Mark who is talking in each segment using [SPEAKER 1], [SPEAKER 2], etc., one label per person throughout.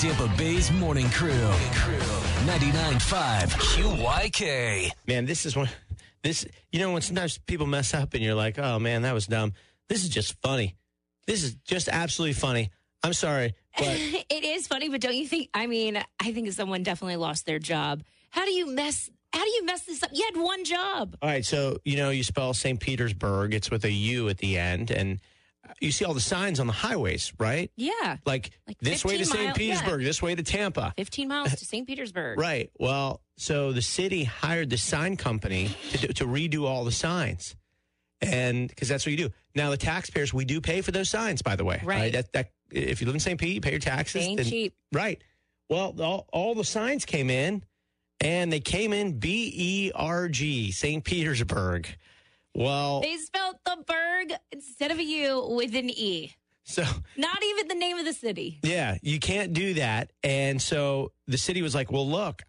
[SPEAKER 1] Tampa Bay's Morning Crew. 99.5 QYK.
[SPEAKER 2] Man, this is when sometimes people mess up and you're like, oh, man, that was dumb. This is just funny. This is just absolutely funny. I'm sorry, but
[SPEAKER 3] it is funny, but don't you think, I think someone definitely lost their job. How do you mess this up? You had one job.
[SPEAKER 2] All right, so, you spell St. Petersburg. It's with a U at the end, and you see all the signs on the highways, right?
[SPEAKER 3] Yeah.
[SPEAKER 2] Like this way to St. Petersburg, this way to Tampa.
[SPEAKER 3] 15 miles to St. Petersburg.
[SPEAKER 2] Right. Well, so the city hired the sign company to redo all the signs. And because that's what you do. Now, the taxpayers, we do pay for those signs, by the way.
[SPEAKER 3] Right.
[SPEAKER 2] That if you live in St. Pete, you pay your taxes.
[SPEAKER 3] They ain't cheap.
[SPEAKER 2] Right. Well, all the signs came in, and they came in B-E-R-G, St. Petersburg. Well,
[SPEAKER 3] they spelled the berg instead of a U with an E.
[SPEAKER 2] So
[SPEAKER 3] not even the name of the city.
[SPEAKER 2] Yeah, you can't do that. And so the city was like, well, look,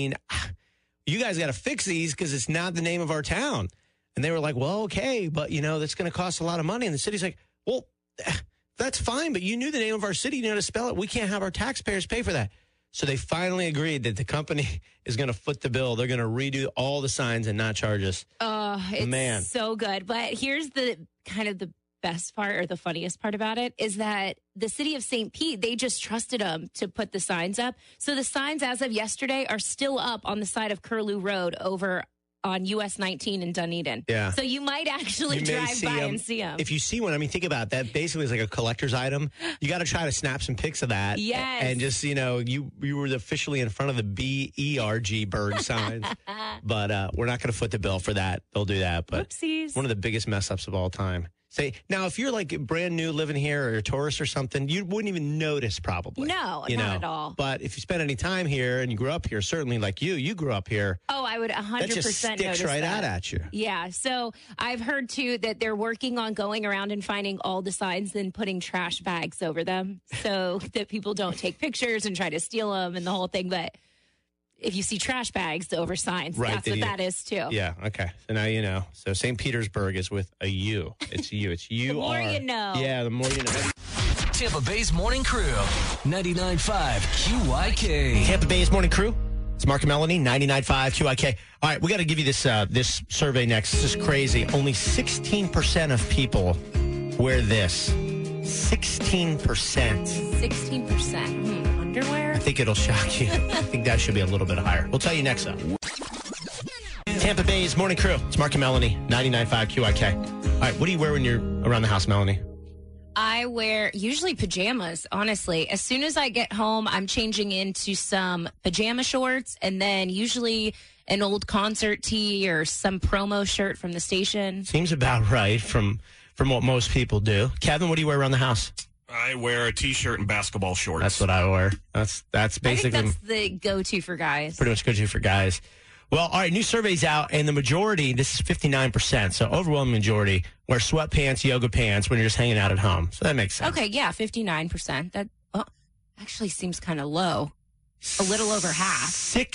[SPEAKER 2] you guys got to fix these because it's not the name of our town. And they were like, well, okay, but, that's going to cost a lot of money. And the city's like, well, that's fine, but you knew the name of our city. You know how to spell it. We can't have our taxpayers pay for that. So they finally agreed that the company is going to foot the bill. They're going to redo all the signs and not charge us.
[SPEAKER 3] Oh, it's so good. But here's the kind of the best part or the funniest part about it is that the city of St. Pete, they just trusted them to put the signs up. So the signs as of yesterday are still up on the side of Curlew Road over on US 19 in Dunedin.
[SPEAKER 2] Yeah.
[SPEAKER 3] So you might actually drive by and see them.
[SPEAKER 2] If you see one, think about that. Basically, it's like a collector's item. You got to try to snap some pics of that.
[SPEAKER 3] Yes.
[SPEAKER 2] And just, you were officially in front of the B-E-R-G Berg signs. But we're not going to foot the bill for that. They'll do that. But
[SPEAKER 3] Whoopsies.
[SPEAKER 2] One of the biggest mess ups of all time. Now, if you're like brand new living here or a tourist or something, you wouldn't even notice probably.
[SPEAKER 3] No, not at all.
[SPEAKER 2] But if you spend any time here and you grew up here, certainly like you grew up here.
[SPEAKER 3] Oh, I would 100%
[SPEAKER 2] that just sticks
[SPEAKER 3] notice
[SPEAKER 2] right
[SPEAKER 3] that.
[SPEAKER 2] out at you.
[SPEAKER 3] Yeah. So I've heard too that they're working on going around and finding all the signs and putting trash bags over them so that people don't take pictures and try to steal them and the whole thing. But if you see trash bags over signs,
[SPEAKER 2] right,
[SPEAKER 3] that's what that is too.
[SPEAKER 2] Yeah, okay. So now you know. So St. Petersburg is with a U. It's U. It's U-R.
[SPEAKER 3] The more you know.
[SPEAKER 2] Yeah, the more you know.
[SPEAKER 1] Tampa Bay's Morning Crew. 99.5 QYK.
[SPEAKER 2] Tampa Bay's Morning Crew. It's Mark and Melanie, 99.5 QYK. All right, we got to give you this survey next. This is crazy. Only 16% of people wear this. 16%.
[SPEAKER 3] 16%. Underwear?
[SPEAKER 2] I think it'll shock you. I think that should be a little bit higher. We'll tell you next up. Tampa Bay's Morning Crew. It's Mark and Melanie, 99.5 QYK. All right, what do you wear when you're around the house, Melanie?
[SPEAKER 3] I wear usually pajamas, honestly. As soon as I get home, I'm changing into some pajama shorts and then usually an old concert tee or some promo shirt from the station.
[SPEAKER 2] Seems about right from what most people do. Kevin, what do you wear around the house?
[SPEAKER 4] I wear a T-shirt and basketball shorts.
[SPEAKER 2] That's what I wear. That's basically
[SPEAKER 3] I think that's the go-to for guys.
[SPEAKER 2] Pretty much go-to for guys. Well, all right, new survey's out, and the majority, this is 59%, so overwhelming majority, wear sweatpants, yoga pants when you're just hanging out at home. So that makes sense.
[SPEAKER 3] Okay, yeah, 59%. That actually seems kind of low. A little over half.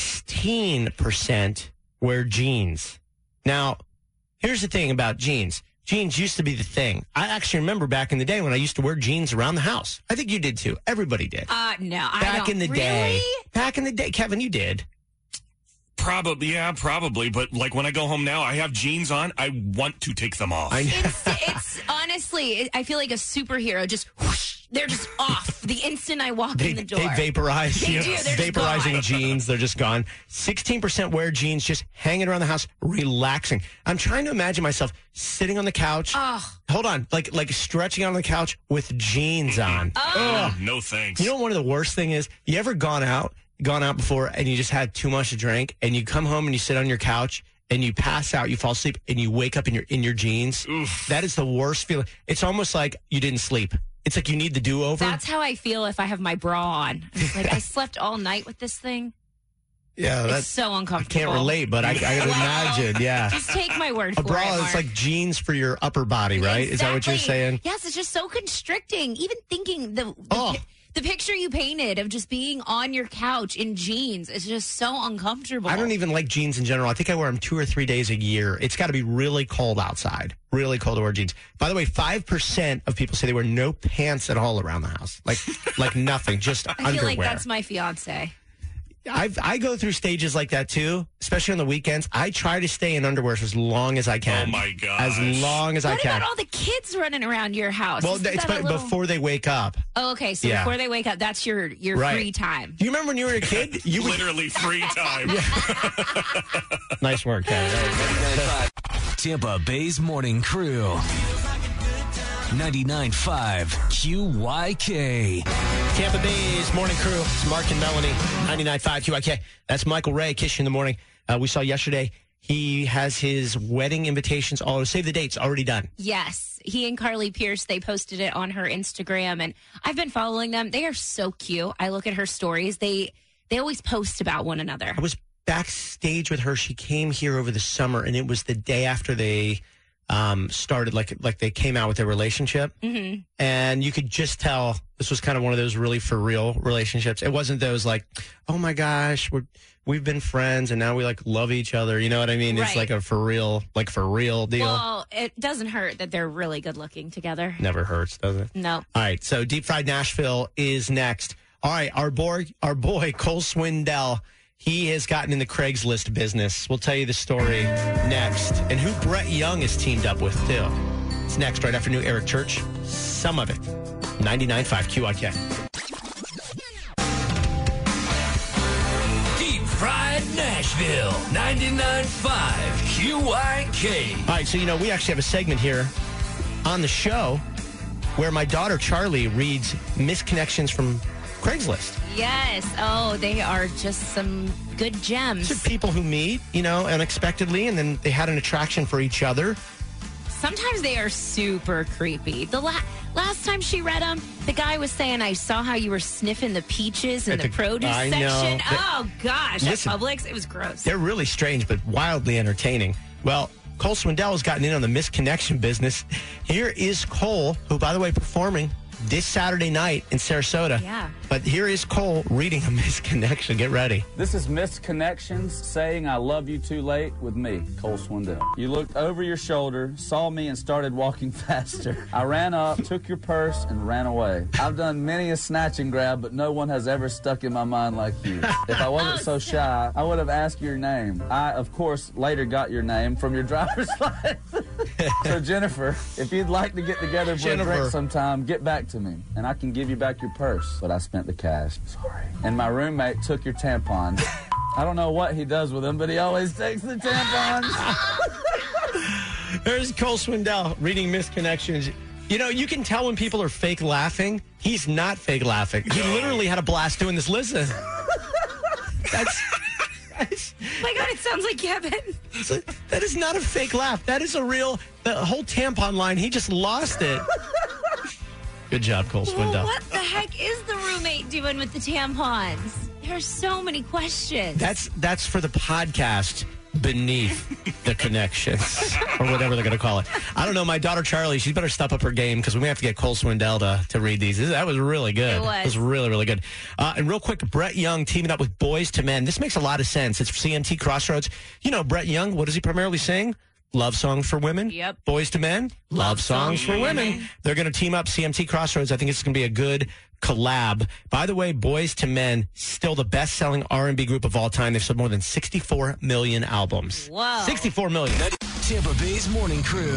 [SPEAKER 2] 16% wear jeans. Now, here's the thing about jeans. Jeans used to be the thing. I actually remember back in the day when I used to wear jeans around the house. I think you did too. Everybody did.
[SPEAKER 3] No, I don't.
[SPEAKER 2] Back in the day.
[SPEAKER 3] Really?
[SPEAKER 2] Back in the day. Kevin, you did.
[SPEAKER 4] Probably. But like when I go home now, I have jeans on. I want to take them off.
[SPEAKER 3] It's honestly, I feel like a superhero. Just whoosh, they're just off the instant I walk in the door.
[SPEAKER 2] They vaporize.
[SPEAKER 3] They do. They're
[SPEAKER 2] vaporizing
[SPEAKER 3] just
[SPEAKER 2] jeans. They're just gone. 16% wear jeans, just hanging around the house, relaxing. I'm trying to imagine myself sitting on the couch. Hold on, like stretching out on the couch with jeans on.
[SPEAKER 4] No thanks.
[SPEAKER 2] You know what one of the worst thing is? You ever gone out before and you just had too much to drink and you come home and you sit on your couch and you pass out, you fall asleep and you wake up in your jeans?
[SPEAKER 4] Oof.
[SPEAKER 2] That is the worst feeling. It's almost like you didn't sleep. It's like you need the do-over.
[SPEAKER 3] That's how I feel if I have my bra on. It's like I slept all night with this thing.
[SPEAKER 2] Yeah,
[SPEAKER 3] it's so uncomfortable.
[SPEAKER 2] I can't relate, but I can imagine. Yeah,
[SPEAKER 3] just take my word for it.
[SPEAKER 2] A bra is
[SPEAKER 3] Mark.
[SPEAKER 2] like jeans for your upper body, right?
[SPEAKER 3] Exactly.
[SPEAKER 2] Is that what you're saying?
[SPEAKER 3] Yes, it's just so constricting. Even thinking the The picture you painted of just being on your couch in jeans is just so uncomfortable.
[SPEAKER 2] I don't even like jeans in general. I think I wear them 2 or 3 days a year. It's got to be really cold outside. Really cold to wear jeans. By the way, 5% of people say they wear no pants at all around the house. Like nothing, just
[SPEAKER 3] I
[SPEAKER 2] underwear.
[SPEAKER 3] feel like that's my fiance.
[SPEAKER 2] I go through stages like that too, especially on the weekends. I try to stay in underwear for as long as I can.
[SPEAKER 4] Oh, my gosh.
[SPEAKER 2] As long as I
[SPEAKER 3] What
[SPEAKER 2] can.
[SPEAKER 3] about all the kids running around your house?
[SPEAKER 2] Well,
[SPEAKER 3] Isn't
[SPEAKER 2] it's
[SPEAKER 3] that a little-
[SPEAKER 2] before they wake up.
[SPEAKER 3] Oh, okay. So
[SPEAKER 2] Yeah.
[SPEAKER 3] before they wake up, that's your
[SPEAKER 2] Right.
[SPEAKER 3] free time.
[SPEAKER 2] Do you remember when you were a kid? You would.
[SPEAKER 4] Literally free time.
[SPEAKER 2] Nice work, Kevin.
[SPEAKER 1] 99.5 Tampa Bay's Morning Crew. 99.5 QYK.
[SPEAKER 2] Tampa Bay's Morning Crew. It's Mark and Melanie, 99.5 QYK. That's Michael Ray, Kiss You in the Morning. We saw yesterday he has his wedding invitations. Save the dates, already done.
[SPEAKER 3] Yes. He and Carly Pierce, they posted it on her Instagram, and I've been following them. They are so cute. I look at her stories. They always post about one another.
[SPEAKER 2] I was backstage with her. She came here over the summer, and it was the day after they started, like they came out with their relationship. Mm-hmm. And you could just tell this was kind of one of those really for real relationships. It wasn't those like, oh my gosh, we've been friends and now we like love each other. You know what I mean?
[SPEAKER 3] Right.
[SPEAKER 2] It's like a for real deal.
[SPEAKER 3] Well, it doesn't hurt that they're really good looking together.
[SPEAKER 2] Never hurts, does it?
[SPEAKER 3] No.
[SPEAKER 2] All right. So Deep Fried Nashville is next. All right. Our boy, Cole Swindell, he has gotten in the Craigslist business. We'll tell you the story next. And who Brett Young is teamed up with, too. It's next, right after New Eric Church. Some of it. 99.5 QIK.
[SPEAKER 1] Deep Fried Nashville. 99.5 QYK.
[SPEAKER 2] All right. So, we actually have a segment here on the show where my daughter, Charlie, reads misconnections from Craigslist.
[SPEAKER 3] Yes. Oh, they are just some good gems.
[SPEAKER 2] These are people who meet, unexpectedly, and then they had an attraction for each other.
[SPEAKER 3] Sometimes they are super creepy. The last time she read them, the guy was saying, I saw how you were sniffing the peaches in the produce
[SPEAKER 2] I know.
[SPEAKER 3] section. Oh, gosh.
[SPEAKER 2] Listen,
[SPEAKER 3] at Publix, it was gross.
[SPEAKER 2] They're really strange, but wildly entertaining. Well, Cole Swindell has gotten in on the misconnection business. Here is Cole, who, by the way, performing this Saturday night in Sarasota.
[SPEAKER 3] Yeah.
[SPEAKER 2] But here is Cole reading a misconnection. Get ready.
[SPEAKER 5] This is Misconnections saying I love you too late with me, Cole Swindell. You looked over your shoulder, saw me, and started walking faster. I ran up, took your purse, and ran away. I've done many a snatch and grab, but no one has ever stuck in my mind like you. If I wasn't so shy, I would have asked your name. I, of course, later got your name from your driver's license. So, Jennifer, if you'd like to get together for a drink sometime, get back to me, and I can give you back your purse. But I spent the cash. Sorry. And my roommate took your tampons. I don't know what he does with them, but he always takes the tampons.
[SPEAKER 2] There's Cole Swindell reading misconnections. You can tell when people are fake laughing. He's not fake laughing. He literally had a blast doing this. Listen. That's
[SPEAKER 3] my God, it sounds like Kevin.
[SPEAKER 2] that is not a fake laugh. That is a real, the whole tampon line, he just lost it. Good job, Cole Swindell.
[SPEAKER 3] Well, what the heck is the roommate doing with the tampons? There's so many questions.
[SPEAKER 2] That's for the podcast beneath the connections, or whatever they're going to call it. I don't know. My daughter Charlie, she better step up her game because we may have to get Cole Swindell to read these. That was really good.
[SPEAKER 3] It was.
[SPEAKER 2] It was really, really good. And real quick, Brett Young teaming up with Boys to Men. This makes a lot of sense. It's CMT Crossroads. Brett Young, what does he primarily sing? Love songs for women.
[SPEAKER 3] Yep.
[SPEAKER 2] Boys to Men. Love songs for women. They're going to team up CMT Crossroads. I think it's going to be a good collab. By the way, Boys to Men, still the best-selling R&B group of all time. They've sold more than 64 million albums.
[SPEAKER 3] Whoa.
[SPEAKER 2] 64 million.
[SPEAKER 1] Tampa Bay's Morning Crew.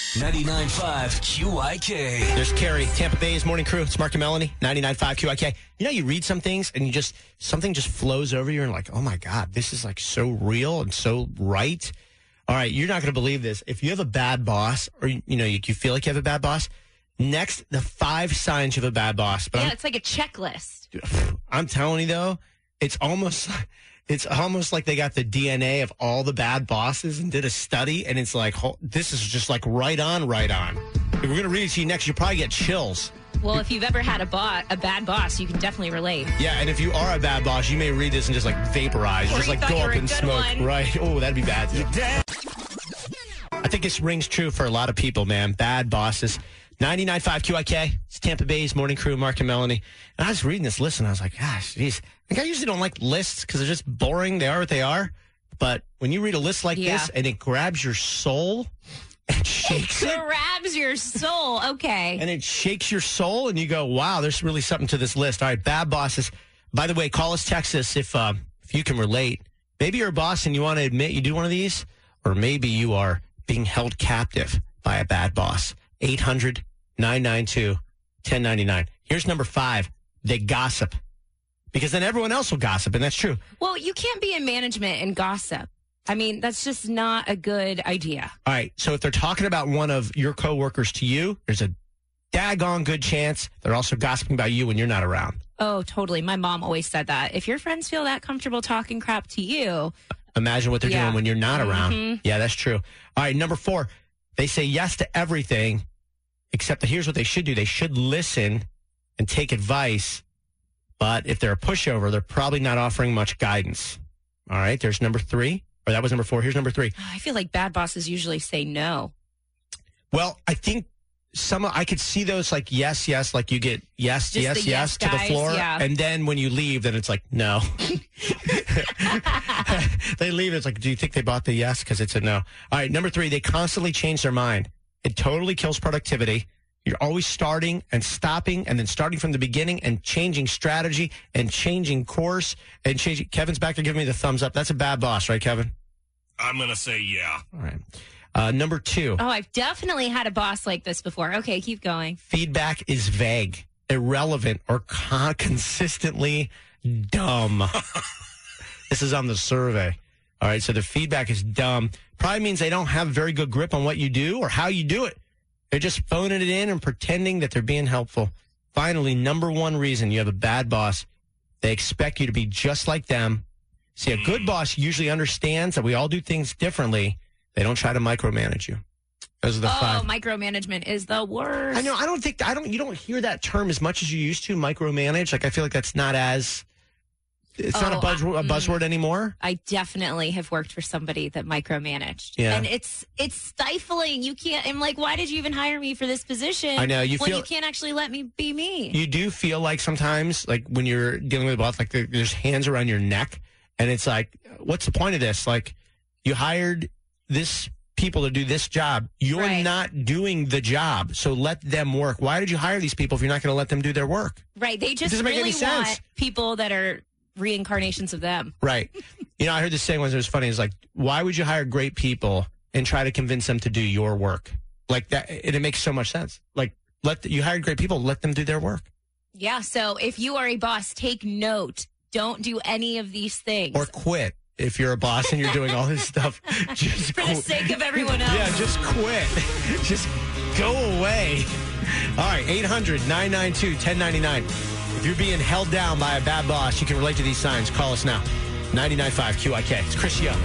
[SPEAKER 1] 99.5 QYK.
[SPEAKER 2] There's Carrie, Tampa Bay's Morning Crew. It's Mark and Melanie, 99.5 QIK. You read some things and something just flows over you and like, oh my God, this is like so real and so right. All right, you're not going to believe this. If you have a bad boss or, you feel like you have a bad boss, next, the 5 signs you have a bad boss. But
[SPEAKER 3] it's like a checklist.
[SPEAKER 2] I'm telling you, though, it's almost like they got the DNA of all the bad bosses and did a study, and it's like, this is just like right on. If we're going to read it to you next, you'll probably get chills.
[SPEAKER 3] Well, if you've ever had a bad boss, you can definitely relate.
[SPEAKER 2] Yeah, and if you are a bad boss, you may read this and just like vaporize,
[SPEAKER 3] Or
[SPEAKER 2] just
[SPEAKER 3] you
[SPEAKER 2] like
[SPEAKER 3] thought
[SPEAKER 2] go
[SPEAKER 3] you
[SPEAKER 2] up
[SPEAKER 3] were a
[SPEAKER 2] in
[SPEAKER 3] good
[SPEAKER 2] smoke.
[SPEAKER 3] one.
[SPEAKER 2] Right. Oh, that'd be bad too. I think this rings true for a lot of people, man. Bad bosses. 99.5 QIK. It's Tampa Bay's Morning Crew, Mark and Melanie. And I was reading this list, and I was like, gosh, geez. Like, I usually don't like lists because they're just boring. They are what they are. But when you read a list like this and it grabs your soul and shakes it.
[SPEAKER 3] Grabs your soul. Okay.
[SPEAKER 2] And it shakes your soul, and you go, wow, there's really something to this list. All right, bad bosses. By the way, call us, text us if you can relate. Maybe you're a boss and you want to admit you do one of these, or maybe you are being held captive by a bad boss. 800-992-1099. Here's number 5. They gossip. Because then everyone else will gossip, and that's true.
[SPEAKER 3] Well, you can't be in management and gossip. I mean, that's just not a good idea.
[SPEAKER 2] All right, so if they're talking about one of your coworkers to you, there's a daggone good chance they're also gossiping about you when you're not around.
[SPEAKER 3] Oh, totally. My mom always said that. If your friends feel that comfortable talking crap to you.
[SPEAKER 2] Imagine what they're doing when you're not around. Yeah, that's true. All right, number 4, they say yes to everything, except that here's what they should do. They should listen and take advice. But if they're a pushover, they're probably not offering much guidance. All right, there's number 3. Or that was number 4. Here's number 3.
[SPEAKER 3] I feel like bad bosses usually say no.
[SPEAKER 2] Well, I think I could see those like yes, like you get yes to the floor.
[SPEAKER 3] Yeah.
[SPEAKER 2] And then when you leave, then it's like, no. They leave. It's like, do you think they bought the yes? Because it's a no. All right, number 3, they constantly change their mind. It totally kills productivity. You're always starting and stopping and then starting from the beginning and changing strategy and changing course and changing. Kevin's back there giving me the thumbs up. That's a bad boss, right, Kevin?
[SPEAKER 4] I'm going to say yeah.
[SPEAKER 2] All right. Number 2.
[SPEAKER 3] Oh, I've definitely had a boss like this before. Okay, keep going.
[SPEAKER 2] Feedback is vague, irrelevant, or consistently dumb. This is on the survey. All right, so the feedback is dumb. Probably means they don't have a very good grip on what you do or how you do it. They're just phoning it in and pretending that they're being helpful. Finally, number 1 reason you have a bad boss, they expect you to be just like them. See, a good boss usually understands that we all do things differently. They don't try to micromanage you. Those are the 5.
[SPEAKER 3] Oh, micromanagement is the worst.
[SPEAKER 2] I know. You don't hear that term as much as you used to, micromanage. Like, I feel like that's not as, it's not a buzzword anymore.
[SPEAKER 3] I definitely have worked for somebody that micromanaged.
[SPEAKER 2] Yeah.
[SPEAKER 3] And it's stifling. You can't, I'm like, why did you even hire me for this position?
[SPEAKER 2] I know.
[SPEAKER 3] You can't actually let me be me.
[SPEAKER 2] You do feel like sometimes, like when you're dealing with a boss, like there's hands around your neck. And it's like, what's the point of this? Like, you hired this people to do this job. You're not doing the job, so let them work. Why did you hire these people if you're not going to let them do their work?
[SPEAKER 3] Right. They just really want people that are reincarnations of them.
[SPEAKER 2] Right. You know, I heard this saying once, it was funny. It's like, why would you hire great people and try to convince them to do your work? Like that, and it makes so much sense. Like, you hired great people, let them do their work.
[SPEAKER 3] Yeah, so if you are a boss, take note. Don't do any of these things.
[SPEAKER 2] Or quit. If you're a boss and you're doing all this stuff, just
[SPEAKER 3] for the sake of everyone else.
[SPEAKER 2] Yeah, just quit. Just go away. All right, 800-992-1099. If you're being held down by a bad boss, you can relate to these signs. Call us now. 99.5 QIK. It's Chris Yo.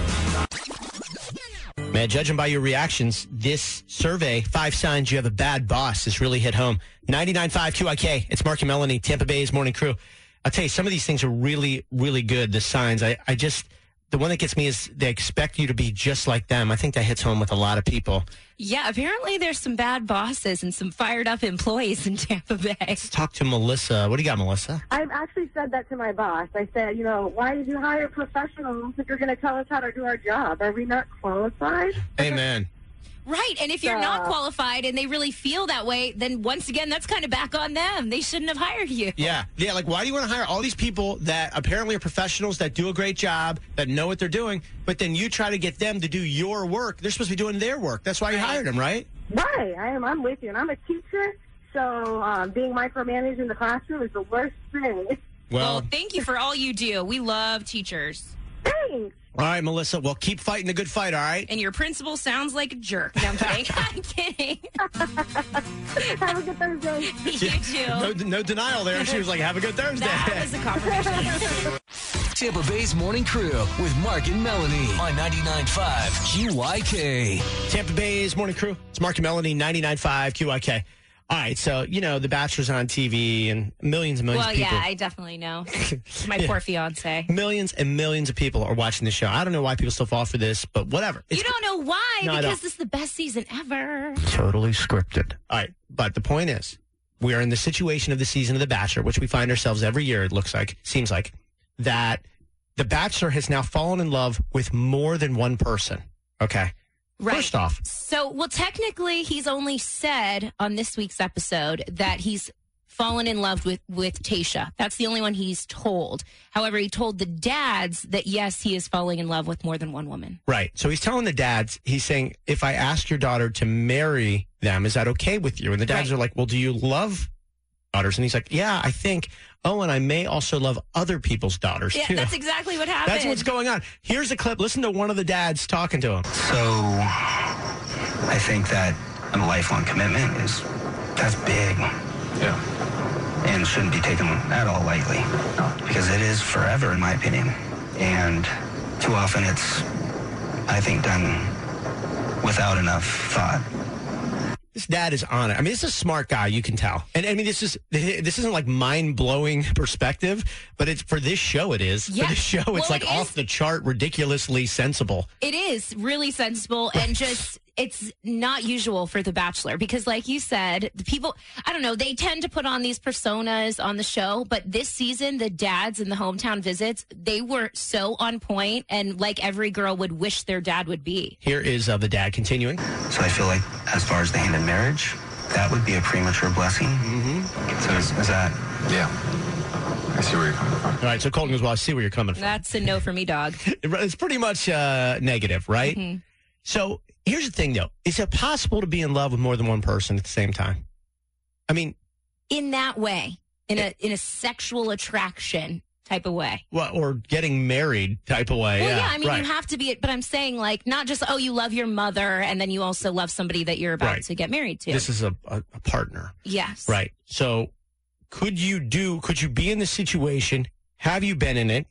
[SPEAKER 2] Man, judging by your reactions, this survey, 5 signs you have a bad boss, has really hit home. 99.5 QIK. It's Mark and Melanie, Tampa Bay's Morning Crew. I'll tell you, some of these things are really, really good, the signs. The one that gets me is they expect you to be just like them. I think that hits home with a lot of people.
[SPEAKER 3] Yeah, apparently there's some bad bosses and some fired up employees in Tampa Bay.
[SPEAKER 2] Let's talk to Melissa. What do you got, Melissa?
[SPEAKER 6] I've actually said that to my boss. I said, why did you hire professionals if you're going to tell us how to do our job? Are we not qualified?
[SPEAKER 2] Amen.
[SPEAKER 3] Right, and if you're not qualified and they really feel that way, then once again, that's kind of back on them. They shouldn't have hired you.
[SPEAKER 2] Yeah, like why do you want to hire all these people that apparently are professionals, that do a great job, that know what they're doing, but then you try to get them to do your work? They're supposed to be doing their work. That's why you hired them, right?
[SPEAKER 6] Right, I'm with you, and I'm a teacher, so being micromanaged in the classroom is the worst thing.
[SPEAKER 3] Well, thank you for all you do. We love teachers.
[SPEAKER 6] Thanks.
[SPEAKER 2] All right, Melissa. Well, keep fighting the good fight, all right?
[SPEAKER 3] And your principal sounds like a jerk. No, I'm kidding. I'm kidding.
[SPEAKER 6] Have a good Thursday.
[SPEAKER 3] You too.
[SPEAKER 2] No denial there. She was like, have a good Thursday.
[SPEAKER 3] That was a confirmation.
[SPEAKER 1] Tampa Bay's Morning Crew with Mark and Melanie on 99.5 QYK.
[SPEAKER 2] Tampa Bay's Morning Crew. It's Mark and Melanie, 99.5 QYK. All right, so, The Bachelor's on TV and millions and millions of people.
[SPEAKER 3] Well, yeah, I definitely know. My poor fiance.
[SPEAKER 2] Millions and millions of people are watching the show. I don't know why people still fall for this, but whatever.
[SPEAKER 3] You don't know why?
[SPEAKER 2] No,
[SPEAKER 3] because this is the best season ever.
[SPEAKER 2] Totally scripted. All right, but the point is, we are in the situation of the season of The Bachelor, which we find ourselves every year, seems like, that The Bachelor has now fallen in love with more than one person. Okay?
[SPEAKER 3] Right.
[SPEAKER 2] First off.
[SPEAKER 3] So, technically, he's only said on this week's episode that he's fallen in love with Tayshia. That's the only one he's told. However, he told the dads that, yes, he is falling in love with more than one woman.
[SPEAKER 2] Right. So he's telling the dads, he's saying, if I ask your daughter to marry them, is that okay with you? And the dads are like, well, do you love daughters? And he's like, yeah, I think. Oh, and I may also love other people's daughters, too.
[SPEAKER 3] Yeah, that's exactly what happened.
[SPEAKER 2] That's what's going on. Here's a clip. Listen to one of the dads talking to him.
[SPEAKER 7] So I think that a lifelong commitment that's big.
[SPEAKER 8] Yeah.
[SPEAKER 7] And shouldn't be taken at all lightly. Because it is forever, in my opinion. And too often it's, I think, done without enough thought.
[SPEAKER 2] This dad is on it. I mean, this is a smart guy, you can tell. And I mean, this isn't like mind-blowing perspective, but it's for this show it is.
[SPEAKER 3] Yeah.
[SPEAKER 2] For this show, it's like off the chart, ridiculously sensible.
[SPEAKER 3] It is really sensible and just, it's not usual for The Bachelor because like you said, the people, I don't know, they tend to put on these personas on the show, but this season, the dads and the hometown visits, they were so on point and like every girl would wish their dad would be.
[SPEAKER 2] Here is the dad continuing.
[SPEAKER 7] So I feel like as far as the hand in marriage, that would be a premature blessing.
[SPEAKER 2] Mm-hmm.
[SPEAKER 7] So is that?
[SPEAKER 8] Yeah. I see where you're coming from.
[SPEAKER 2] All right, so Colton goes, well, I see where you're coming from.
[SPEAKER 3] That's a no for me, dog.
[SPEAKER 2] It's pretty much negative, right? Mm-hmm. So here's the thing, though. Is it possible to be in love with more than one person at the same time? I mean,
[SPEAKER 3] in that way, in a sexual attraction type of way.
[SPEAKER 2] Well, or getting married type of way.
[SPEAKER 3] Well, yeah, I mean, you have to be, but I'm saying like not just, oh, you love your mother and then you also love somebody that you're about to get married to.
[SPEAKER 2] This is a partner.
[SPEAKER 3] Yes.
[SPEAKER 2] Right. So could you be in this situation? Have you been in it?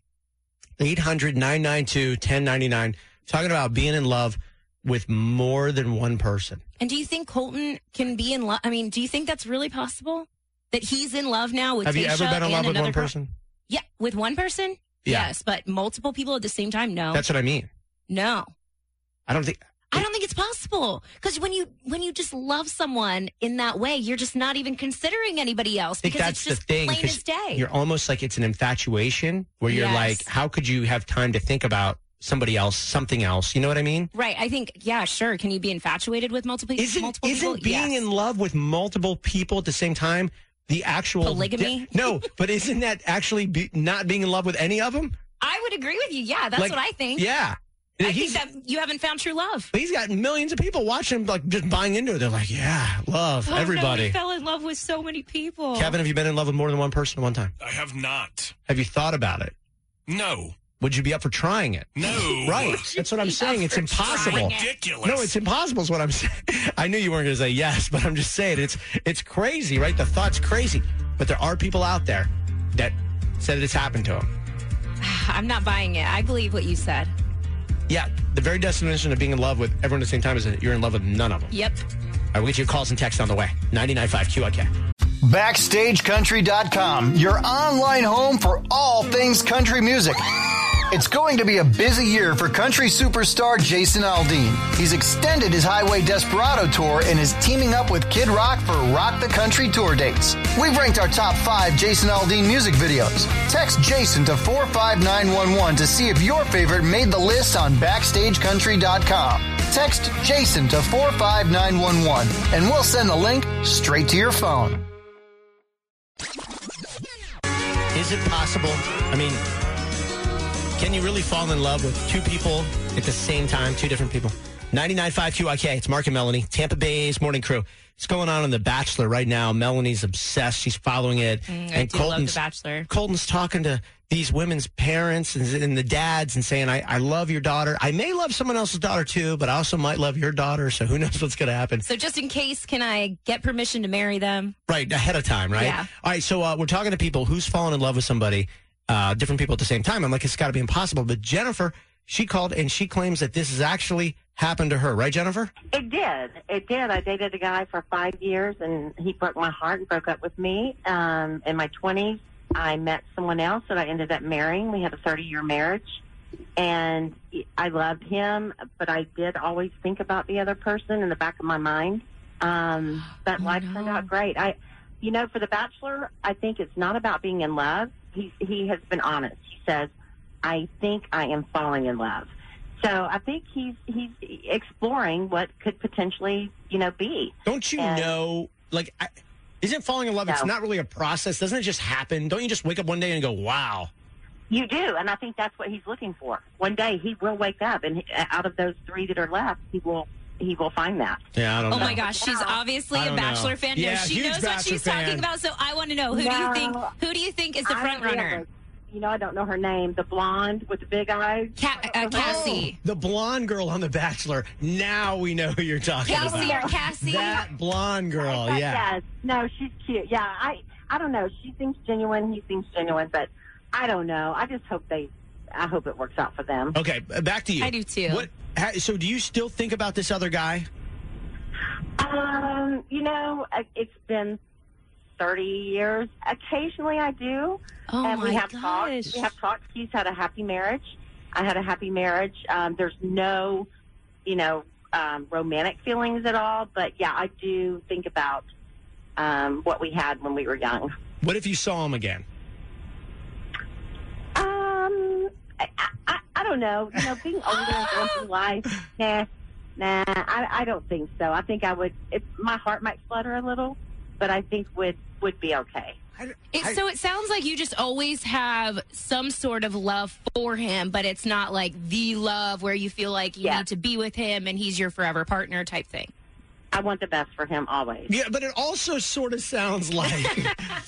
[SPEAKER 2] 800-992-1099. Talking about being in love with more than one person.
[SPEAKER 3] And do you think Colton can be in love? I mean, do you think that's really possible? That he's in love now with Tayshia?
[SPEAKER 2] Have you ever been in love with one person?
[SPEAKER 3] Yeah, with one person?
[SPEAKER 2] Yeah.
[SPEAKER 3] Yes, but multiple people at the same time? No.
[SPEAKER 2] That's what I mean.
[SPEAKER 3] No.
[SPEAKER 2] I don't think
[SPEAKER 3] it's possible. Because when you just love someone in that way, you're just not even considering anybody else because
[SPEAKER 2] that's
[SPEAKER 3] it's just
[SPEAKER 2] the thing,
[SPEAKER 3] plain as day.
[SPEAKER 2] You're almost like it's an infatuation where you're like, how could you have time to think about somebody else, something else? You know what I mean?
[SPEAKER 3] Right. I think, yeah, sure. Can you be infatuated with multiple people?
[SPEAKER 2] Isn't being in love with multiple people at the same time the actual
[SPEAKER 3] polygamy?
[SPEAKER 2] No, but isn't that actually not being in love with any of them?
[SPEAKER 3] I would agree with you. Yeah, that's what I think.
[SPEAKER 2] Yeah.
[SPEAKER 3] I think that you haven't found true love.
[SPEAKER 2] He's got millions of people watching him, like just buying into it. They're like, yeah, love everybody.
[SPEAKER 3] No, he fell in love with so many people.
[SPEAKER 2] Kevin, have you been in love with more than one person at one time?
[SPEAKER 4] I have not.
[SPEAKER 2] Have you thought about it?
[SPEAKER 4] No.
[SPEAKER 2] Would you be up for trying it?
[SPEAKER 4] No.
[SPEAKER 2] Right. That's what I'm saying. It's impossible.
[SPEAKER 4] Ridiculous.
[SPEAKER 2] No, it's impossible is what I'm saying. I knew you weren't going to say yes, but I'm just saying it's crazy, right? The thought's crazy. But there are people out there that said it's happened to them.
[SPEAKER 3] I'm not buying it. I believe what you said.
[SPEAKER 2] Yeah. The very definition of being in love with everyone at the same time is that you're in love with none of them.
[SPEAKER 3] Yep.
[SPEAKER 2] All right, we'll get your calls and texts on the way. 99.5 QIK.
[SPEAKER 9] BackstageCountry.com, your online home for all things country music. It's going to be a busy year for country superstar Jason Aldean. He's extended his Highway Desperado tour and is teaming up with Kid Rock for Rock the Country tour dates. We've ranked our top 5 Jason Aldean music videos. Text Jason to 45911 to see if your favorite made the list on BackstageCountry.com. Text Jason to 45911 and we'll send the link straight to your phone.
[SPEAKER 2] Is it possible? I mean, can you really fall in love with two people at the same time, two different people? 99.5 QIK, it's Mark and Melanie, Tampa Bay's morning crew. It's going on The Bachelor right now. Melanie's obsessed. She's following it.
[SPEAKER 3] I do love The Bachelor.
[SPEAKER 2] Colton's talking to these women's parents and the dads and saying, I love your daughter. I may love someone else's daughter too, but I also might love your daughter, so who knows what's going to happen.
[SPEAKER 3] So just in case, can I get permission to marry them?
[SPEAKER 2] Right, ahead of time, right?
[SPEAKER 3] Yeah.
[SPEAKER 2] All right, so we're talking to people who's fallen in love with somebody, different people at the same time. I'm like, it's got to be impossible. But Jennifer, she called and she claims that this is actually happened to her, right, Jennifer?
[SPEAKER 6] It did. It did. I dated a guy for 5 years, and he broke my heart and broke up with me. In my 20s, I met someone else that I ended up marrying. We had a 30-year marriage, and I loved him, but I did always think about the other person in the back of my mind. But life turned out great. For The Bachelor, I think it's not about being in love. He has been honest. He says, I think I am falling in love. So I think he's exploring what could potentially, be.
[SPEAKER 2] Don't you know, isn't falling in love, it's not really a process. Doesn't it just happen? Don't you just wake up one day and go, wow?
[SPEAKER 6] You do, and I think that's what he's looking for. One day he will wake up, and out of those 3 that are left, he will find that.
[SPEAKER 2] Yeah, I don't know.
[SPEAKER 3] Oh my gosh, she's obviously a Bachelor fan.
[SPEAKER 2] Yeah,
[SPEAKER 3] she knows what she's talking about. So I want to know, who do you think is the front runner?
[SPEAKER 6] I don't know her name. The blonde with the big eyes.
[SPEAKER 3] Cassie.
[SPEAKER 2] The blonde girl on The Bachelor. Now we know who you're talking about.
[SPEAKER 3] Cassie or Cassie?
[SPEAKER 2] That blonde girl, yeah.
[SPEAKER 6] Yes. No, she's cute. Yeah, I don't know. She seems genuine. He seems genuine, but I don't know. I just hope I hope it works out for them.
[SPEAKER 2] Okay, back to you.
[SPEAKER 3] I do too.
[SPEAKER 2] So do you still think about this other guy?
[SPEAKER 6] It's been 30 years. Occasionally I do.
[SPEAKER 3] Oh,
[SPEAKER 6] and
[SPEAKER 3] my
[SPEAKER 6] we have
[SPEAKER 3] gosh.
[SPEAKER 6] talked. We have talked. He's had a happy marriage. I had a happy marriage. There's no, romantic feelings at all. But, yeah, I do think about what we had when we were young.
[SPEAKER 2] What if you saw him again?
[SPEAKER 6] I don't know. Being older and going through life, nah, I don't think so. I think I would. My heart might flutter a little, but I think would be okay.
[SPEAKER 3] So it sounds like you just always have some sort of love for him, but it's not like the love where you feel like you need to be with him and he's your forever partner type thing.
[SPEAKER 6] I want the best for him always.
[SPEAKER 2] Yeah, but it also sort of sounds like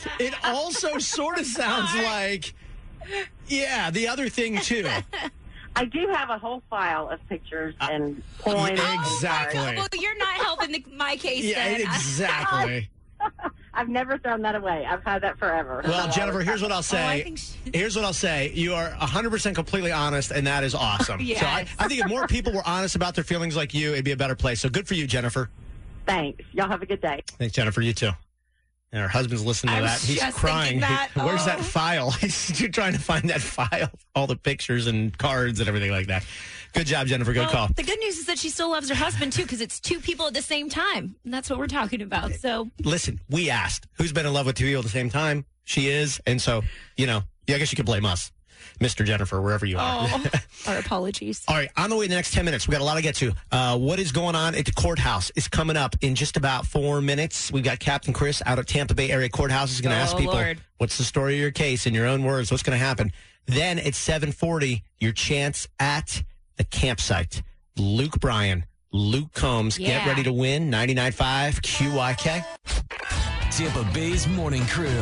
[SPEAKER 2] yeah, the other thing too.
[SPEAKER 6] I do have a whole file of pictures and porn.
[SPEAKER 2] Exactly.
[SPEAKER 3] Well, you're not helping my case.
[SPEAKER 2] Yeah,
[SPEAKER 3] then.
[SPEAKER 2] exactly.
[SPEAKER 6] I've never thrown that away. I've had that forever.
[SPEAKER 2] Well, Jennifer, here's what I'll say. Here's what I'll say. You are 100% completely honest, and that is awesome.
[SPEAKER 3] Yes.
[SPEAKER 2] So I think if more people were honest about their feelings like you, it'd be a better place. So good for you, Jennifer.
[SPEAKER 6] Thanks. Y'all have a good day.
[SPEAKER 2] Thanks, Jennifer. You too. And her husband's listening to that. He's crying. Where's that file? He's trying to find that file, all the pictures and cards and everything like that. Good job, Jennifer. Good call.
[SPEAKER 3] The good news is that she still loves her husband, too, because it's 2 people at the same time. And that's what we're talking about. So
[SPEAKER 2] listen, we asked who's been in love with 2 people at the same time. She is. And so, I guess you could blame us, Mr. Jennifer, wherever you are.
[SPEAKER 3] Oh, our apologies.
[SPEAKER 2] All right, on the way in the next 10 minutes, we got a lot to get to. What is going on at the courthouse is coming up in just about 4 minutes. We've got Captain Chris out at Tampa Bay Area Courthouse. He's going to ask people, what's the story of your case in your own words? What's going to happen? Then at 7:40, your chance at the campsite. Luke Bryan, Luke Combs, get ready to win 99.5 QYK.
[SPEAKER 1] Tampa Bay's Morning Crew.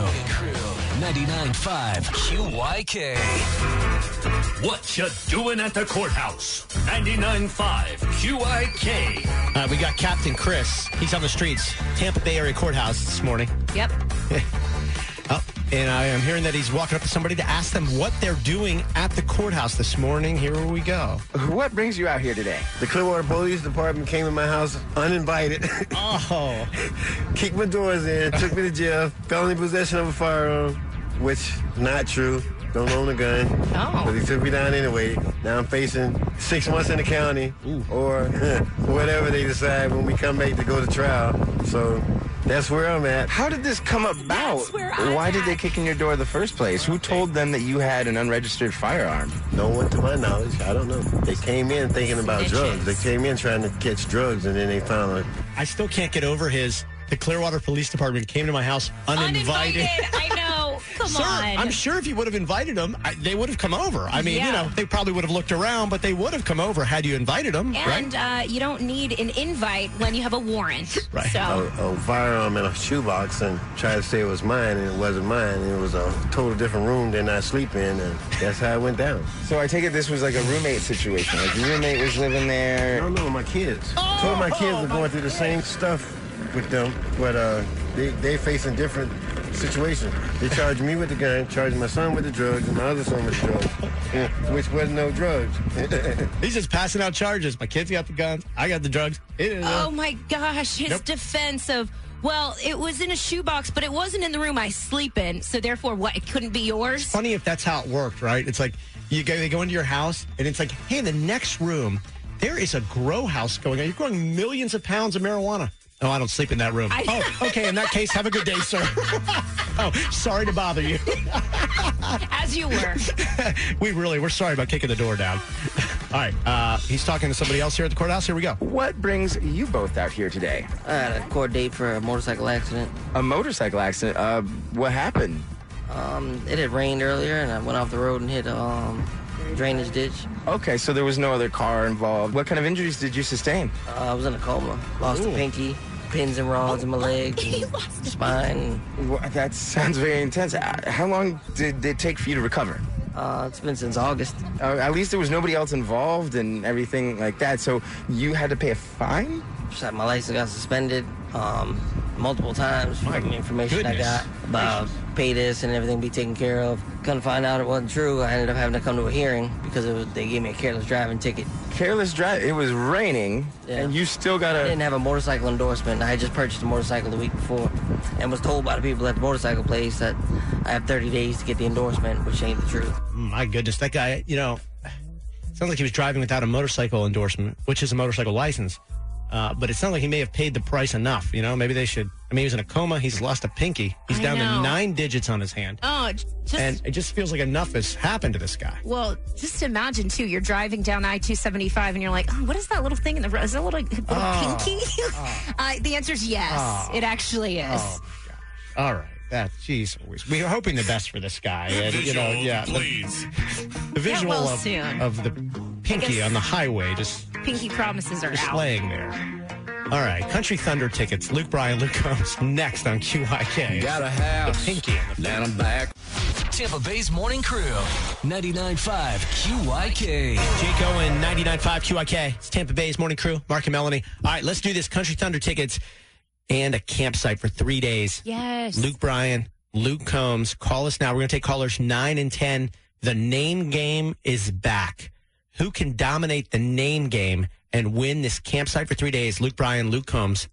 [SPEAKER 1] 99.5 QYK.
[SPEAKER 10] What you doing at the courthouse? 99.5 QYK.
[SPEAKER 2] We got Captain Chris. He's on the streets. Tampa Bay Area Courthouse this morning.
[SPEAKER 3] Yep.
[SPEAKER 2] And I am hearing that he's walking up to somebody to ask them what they're doing at the courthouse this morning. Here we go.
[SPEAKER 11] What brings you out here today? The Clearwater Police Department came to my house uninvited.
[SPEAKER 2] Oh.
[SPEAKER 11] Kicked my doors in, took me to jail, felony possession of a firearm, which not true. Don't own a gun.
[SPEAKER 3] Oh.
[SPEAKER 11] But he took me down anyway. Now I'm facing 6 months in the county or whatever they decide when we come back to go to trial. So that's where I'm at.
[SPEAKER 12] How did this come about? Why did they kick in your door in the first place? Who told them that you had an unregistered firearm?
[SPEAKER 11] No one to my knowledge. I don't know. They came in thinking about drugs. They came in trying to catch drugs, and then they found it.
[SPEAKER 2] I still can't get over the Clearwater Police Department came to my house uninvited.
[SPEAKER 3] I know. Come
[SPEAKER 2] Sir,
[SPEAKER 3] on.
[SPEAKER 2] I'm sure if you would have invited them, they would have come over. I mean, they probably would have looked around, but they would have come over had you invited them,
[SPEAKER 3] and,
[SPEAKER 2] right?
[SPEAKER 3] You don't need an invite when you have a warrant.
[SPEAKER 2] Right.
[SPEAKER 3] So.
[SPEAKER 11] A firearm in a shoebox and tried to say it was mine, and it wasn't mine. It was a total different room than I sleep in, and that's how it went down.
[SPEAKER 12] So I take it this was like a roommate situation. Like your roommate was living there.
[SPEAKER 11] No, my kids. Two of my kids are going through the same stuff with them, but they facing different situation. They charged me with the gun, charged my son with the drugs, and my other son with the drugs, which wasn't no drugs.
[SPEAKER 2] He's just passing out charges. My kid's got the guns. I got the drugs.
[SPEAKER 3] Oh, my gosh. His defense of, well, it was in a shoebox, but it wasn't in the room I sleep in. So, therefore, what? It couldn't be yours?
[SPEAKER 2] It's funny if that's how it worked, right? It's like they go into your house, and it's like, hey, in the next room, there is a grow house going on. You're growing millions of pounds of marijuana. Oh, I don't sleep in that room. Okay. In that case, have a good day, sir. Oh, sorry to bother you.
[SPEAKER 3] As you were.
[SPEAKER 2] We're sorry about kicking the door down. All right. He's talking to somebody else here at the courthouse. Here we go.
[SPEAKER 12] What brings you both out here today?
[SPEAKER 13] I had a court date for a motorcycle accident.
[SPEAKER 12] A motorcycle accident? What happened?
[SPEAKER 13] It had rained earlier, and I went off the road and hit a drainage ditch.
[SPEAKER 12] Okay, so there was no other car involved. What kind of injuries did you sustain?
[SPEAKER 13] I was in a coma. Lost a pinky, pins and rods in my legs, and spine.
[SPEAKER 12] Well, that sounds very intense. How long did it take for you to recover?
[SPEAKER 13] It's been since August.
[SPEAKER 12] At least there was nobody else involved and everything like that. So you had to pay a fine?
[SPEAKER 13] My license got suspended multiple times from the information I got about pay this and everything be taken care of. Couldn't find out it wasn't true. I ended up having to come to a hearing because they gave me a careless driving ticket.
[SPEAKER 12] Careless drive? It was raining, and you still got
[SPEAKER 13] I didn't have a motorcycle endorsement. I had just purchased a motorcycle the week before and was told by the people at the motorcycle place that I have 30 days to get the endorsement, which ain't the truth.
[SPEAKER 2] My goodness, that guy, sounds like he was driving without a motorcycle endorsement, which is a motorcycle license. But it sounds like he may have paid the price enough. Maybe they should. He was in a coma. He's lost a pinky. He's down to 9 digits on his hand.
[SPEAKER 3] Oh,
[SPEAKER 2] and it just feels like enough has happened to this guy.
[SPEAKER 3] Well, just imagine, too, you're driving down I-275 and you're like, oh, what is that little thing in the road? Is that a little pinky? The answer is yes. It actually is.
[SPEAKER 2] Oh, my gosh. All right. Jeez, we are hoping the best for this guy. And,
[SPEAKER 4] please.
[SPEAKER 2] The visual
[SPEAKER 3] soon.
[SPEAKER 2] of the pinky on the highway, just
[SPEAKER 3] pinky promises are out.
[SPEAKER 2] Laying there. All right, Country Thunder tickets. Luke Bryan, Luke Combs next on QIK.
[SPEAKER 10] Got a house.
[SPEAKER 2] The pinky.
[SPEAKER 10] Now I'm back.
[SPEAKER 1] Tampa Bay's Morning Crew, 99.5 QIK.
[SPEAKER 2] Jake Owen, 99.5 QIK. It's Tampa Bay's Morning Crew. Mark and Melanie. All right, let's do this. Country Thunder tickets and a campsite for 3 days.
[SPEAKER 3] Yes.
[SPEAKER 2] Luke Bryan, Luke Combs. Call us now. We're going to take callers 9 and 10. The name game is back. Who can dominate the name game and win this campsite for 3 days? Luke Bryan, Luke Combs,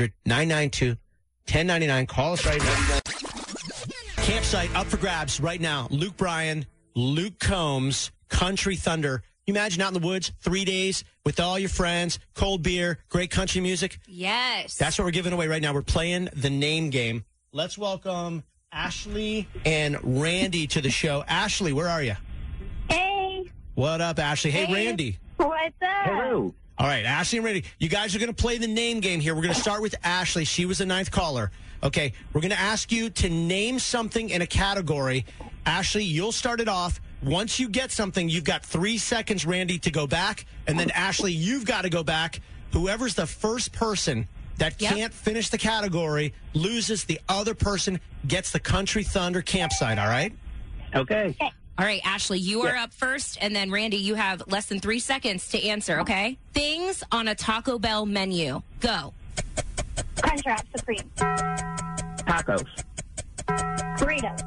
[SPEAKER 2] 800-992-1099. Call us right now. Campsite up for grabs right now. Luke Bryan, Luke Combs, Country Thunder. You imagine out in the woods, 3 days with all your friends, cold beer, great country music.
[SPEAKER 3] Yes.
[SPEAKER 2] That's what we're giving away right now. We're playing the name game. Let's welcome Ashley and Randy to the show. Ashley, where are you?
[SPEAKER 14] Hey.
[SPEAKER 2] What up, Ashley? Hey, Randy.
[SPEAKER 14] What's up?
[SPEAKER 11] Hello.
[SPEAKER 2] All right, Ashley and Randy, you guys are going to play the name game here. We're going to start with Ashley. She was the 9th caller. Okay, we're going to ask you to name something in a category. Ashley, you'll start it off. Once you get something, you've got 3 seconds, Randy, to go back. And then, Ashley, you've got to go back. Whoever's the first person that can't finish the category loses. The other person gets the Country Thunder campsite, all right?
[SPEAKER 14] Okay.
[SPEAKER 3] All right, Ashley, you are up first. And then, Randy, you have less than 3 seconds to answer, okay? Things on a Taco Bell menu. Go.
[SPEAKER 14] Crunchwrap Supreme.
[SPEAKER 15] Tacos.
[SPEAKER 14] Burritos.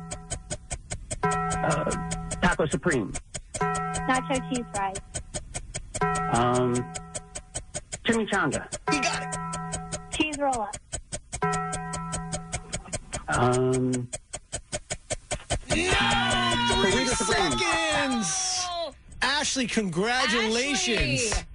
[SPEAKER 15] Taco Supreme.
[SPEAKER 14] Nacho cheese fries.
[SPEAKER 15] Chimichanga.
[SPEAKER 2] You got it.
[SPEAKER 14] Cheese roll-up.
[SPEAKER 2] 3 seconds. Ashley, congratulations.
[SPEAKER 3] Ashley.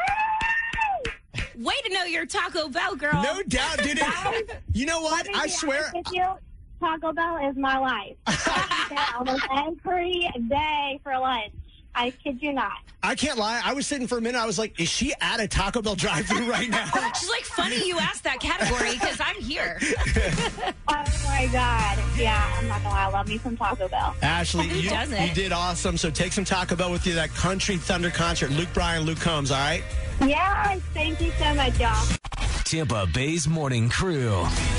[SPEAKER 3] Way to know your Taco Bell, girl.
[SPEAKER 2] No doubt, dude. You know what? I swear.
[SPEAKER 14] Taco Bell is my life. I eat that almost every day for lunch. I kid you not.
[SPEAKER 2] I can't lie. I was sitting for a minute. I was like, is she at a Taco Bell drive-thru right now?
[SPEAKER 3] She's like, funny you asked that category because I'm here.
[SPEAKER 14] Oh, my God. Yeah, I'm not going to lie. I love me some Taco Bell.
[SPEAKER 2] Ashley, you did awesome. So take some Taco Bell with you to that Country Thunder concert. Luke Bryan, Luke Combs, all right?
[SPEAKER 14] Yeah, thank you so much, y'all.
[SPEAKER 1] Tampa Bay's Morning Crew.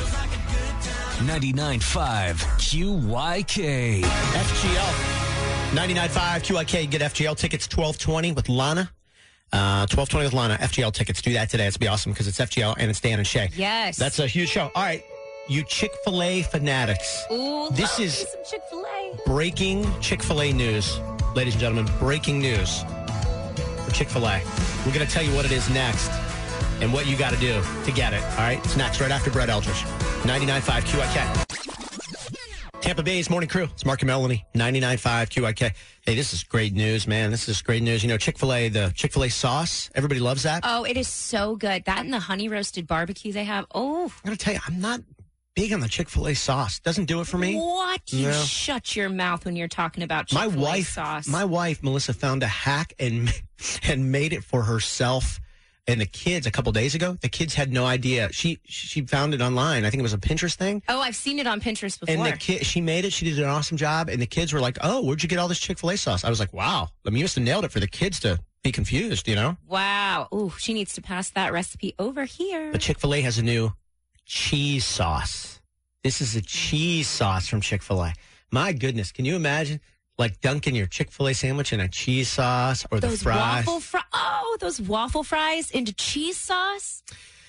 [SPEAKER 1] 99.5 QYK.
[SPEAKER 2] FGL. 99.5 QIK. Get FGL tickets 12:20 with Lana. 12:20 with Lana. FGL tickets. Do that today. It's be awesome because it's FGL and it's Dan and Shay.
[SPEAKER 3] Yes.
[SPEAKER 2] That's a huge show. All right. you Chick-fil-A fanatics.
[SPEAKER 3] Ooh,
[SPEAKER 2] this is
[SPEAKER 3] some Chick-fil-A.
[SPEAKER 2] Breaking Chick-fil-A news. Ladies and gentlemen, breaking news for Chick-fil-A. We're going to tell you what it is next and what you got to do to get it. All right? It's next, right after Brett Eldridge. 99.5 QIK. Tampa Bay's Morning Crew. It's Mark and Melanie, 99.5 QIK. Hey, this is great news, man. This is great news. You know, Chick-fil-A, the Chick-fil-A sauce, everybody loves that.
[SPEAKER 3] Oh, it is so good. That and the honey roasted barbecue they have. Oh.
[SPEAKER 2] I'm going to tell you, I'm not big on the Chick-fil-A sauce. Doesn't do it for me.
[SPEAKER 3] What? You
[SPEAKER 2] No.
[SPEAKER 3] shut your mouth when you're talking about Chick-fil-A sauce.
[SPEAKER 2] My wife, Melissa, found a hack and made it for herself and the kids a couple days ago. The kids had no idea. She found it online. I think it was a Pinterest thing.
[SPEAKER 3] Oh, I've seen it on Pinterest before.
[SPEAKER 2] And she made it. She did an awesome job. And the kids were like, "Oh, where'd you get all this Chick-fil-A sauce?" I was like, "Wow. I mean, you must have nailed it for the kids to be confused, you know?"
[SPEAKER 3] Wow. Ooh, she needs to pass that recipe over here.
[SPEAKER 2] But Chick-fil-A has a new cheese sauce. This is a cheese sauce from Chick-fil-A. My goodness. Can you imagine? Like dunking your Chick-fil-A sandwich in a cheese sauce or
[SPEAKER 3] those
[SPEAKER 2] the fries.
[SPEAKER 3] those waffle fries into cheese sauce.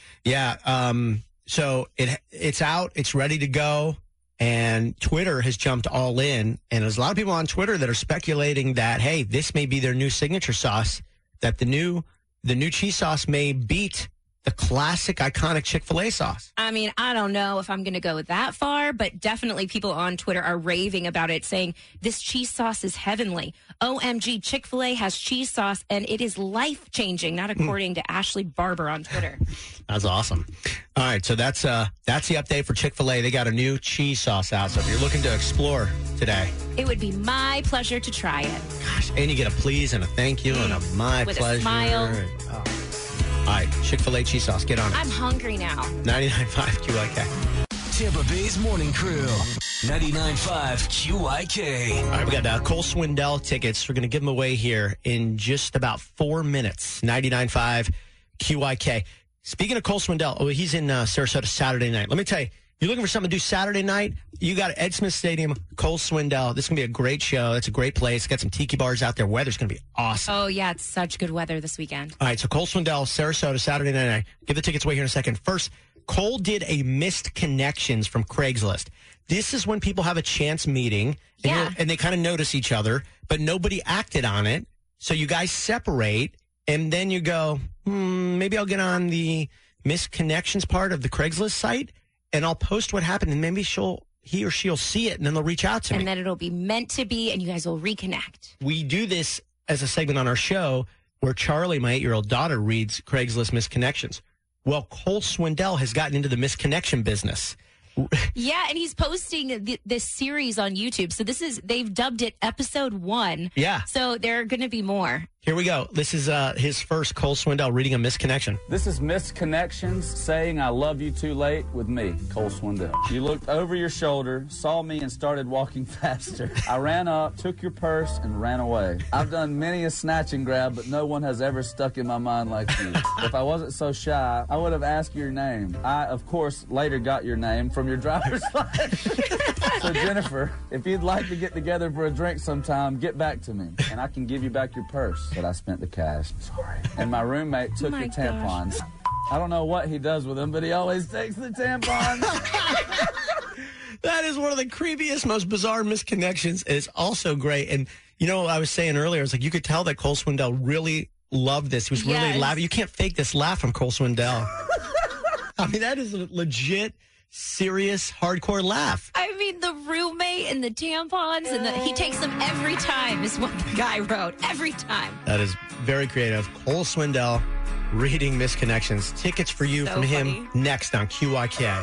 [SPEAKER 2] Yeah. So it's out. It's ready to go. And Twitter has jumped all in. And there's a lot of people on Twitter that are speculating that, hey, this may be their new signature sauce, that the new cheese sauce may beat the classic, iconic Chick-fil-A sauce.
[SPEAKER 3] I mean, I don't know if I'm going to go that far, but definitely people on Twitter are raving about it, saying this cheese sauce is heavenly. OMG, Chick-fil-A has cheese sauce, and it is life-changing, not according to Ashley Barber on Twitter.
[SPEAKER 2] That's awesome. All right, so that's the update for Chick-fil-A. They got a new cheese sauce out, so if you're looking to explore today.
[SPEAKER 3] It would be my pleasure to try it.
[SPEAKER 2] Gosh, and you get a please and a thank you and a my
[SPEAKER 3] With
[SPEAKER 2] pleasure.
[SPEAKER 3] a smile.
[SPEAKER 2] All right, Chick-fil-A cheese sauce. Get on it.
[SPEAKER 3] I'm hungry now.
[SPEAKER 2] 99.5 QIK.
[SPEAKER 1] Tampa Bay's Morning Crew. 99.5 QIK.
[SPEAKER 2] All right, we got Cole Swindell tickets. We're going to give them away here in just about 4 minutes. 99.5 QIK. Speaking of Cole Swindell, he's in Sarasota Saturday night. Let me tell you, you're looking for something to do Saturday night? You got Ed Smith Stadium, Cole Swindell. This is going to be a great show. It's a great place. Got some tiki bars out there. Weather's going to be awesome.
[SPEAKER 3] Oh, yeah, it's such good weather this weekend.
[SPEAKER 2] All right, so Cole Swindell, Sarasota, Saturday night. Give the tickets away here in a second. First, Cole did a missed connections from Craigslist. This is when people have a chance meeting, and they kind of notice each other, but nobody acted on it. So you guys separate, and then you go, maybe I'll get on the missed connections part of the Craigslist site, and I'll post what happened, and maybe he or she'll see it, and then they'll reach out to me.
[SPEAKER 3] And then it'll be meant to be, and you guys will reconnect.
[SPEAKER 2] We do this as a segment on our show where Charlie, my 8-year-old daughter, reads Craigslist misconnections. Well, Cole Swindell has gotten into the misconnection business.
[SPEAKER 3] Yeah, and he's posting this series on YouTube. So they've dubbed it Episode 1.
[SPEAKER 2] Yeah.
[SPEAKER 3] So there are going to be more.
[SPEAKER 2] Here we go. This is his first Cole Swindell reading a misconnection.
[SPEAKER 5] This is Misconnections saying I love you too late with me, Cole Swindell. You looked over your shoulder, saw me, and started walking faster. I ran up, took your purse, and ran away. I've done many a snatch and grab, but no one has ever stuck in my mind like you. If I wasn't so shy, I would have asked your name. I, of course, later got your name from your driver's license. So, Jennifer, if you'd like to get together for a drink sometime, get back to me, and I can give you back your purse. But I spent the cash. Sorry. And my roommate took your tampons. I don't know what he does with them, but he always takes the tampons.
[SPEAKER 2] That is one of the creepiest, most bizarre misconnections. It's also great. And, you know, I was saying earlier, it's like you could tell that Cole Swindell really loved this. He was really laughing. You can't fake this laugh from Cole Swindell. I mean, that is a legit, serious, hardcore laugh.
[SPEAKER 3] I mean, the roommate and the tampons, and he takes them every time, is what the guy wrote. Every time.
[SPEAKER 2] That is very creative. Cole Swindell reading misconnections. Tickets for you from him next on QIK.